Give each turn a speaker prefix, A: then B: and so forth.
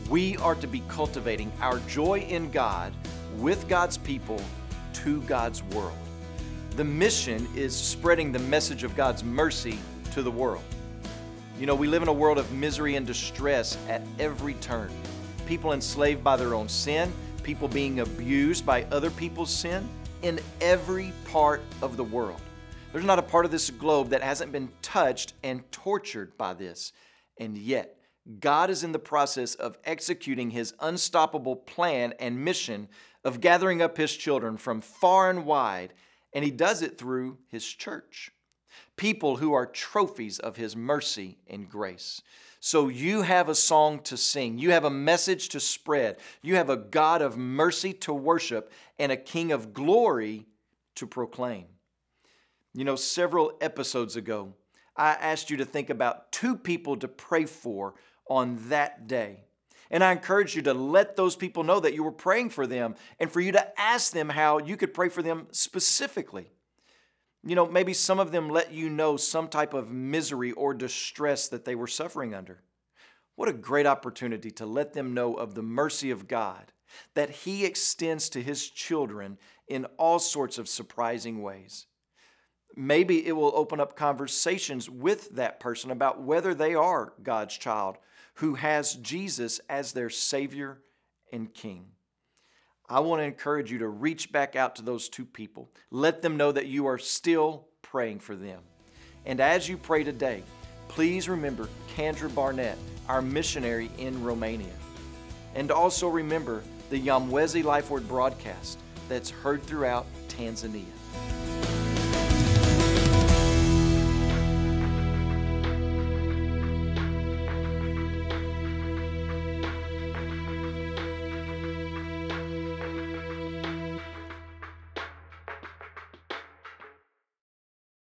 A: We are to be cultivating our joy in God with God's people to God's world. The mission is spreading the message of God's mercy to the world. You know, we live in a world of misery and distress at every turn. People enslaved by their own sin, people being abused by other people's sin in every part of the world. There's not a part of this globe that hasn't been touched and tortured by this. And yet, God is in the process of executing His unstoppable plan and mission of gathering up His children from far and wide, and He does it through His church. People who are trophies of His mercy and grace. So you have a song to sing. You have a message to spread. You have a God of mercy to worship and a King of glory to proclaim. You know, several episodes ago, I asked you to think about 2 people to pray for on that day. And I encouraged you to let those people know that you were praying for them and for you to ask them how you could pray for them specifically. You know, maybe some of them let you know some type of misery or distress that they were suffering under. What a great opportunity to let them know of the mercy of God that He extends to His children in all sorts of surprising ways. Maybe it will open up conversations with that person about whether they are God's child who has Jesus as their Savior and King. I want to encourage you to reach back out to those 2 people. Let them know that you are still praying for them. And as you pray today, please remember Kendra Barnett, our missionary in Romania. And also remember the Yamwezi Life Word broadcast that's heard throughout Tanzania.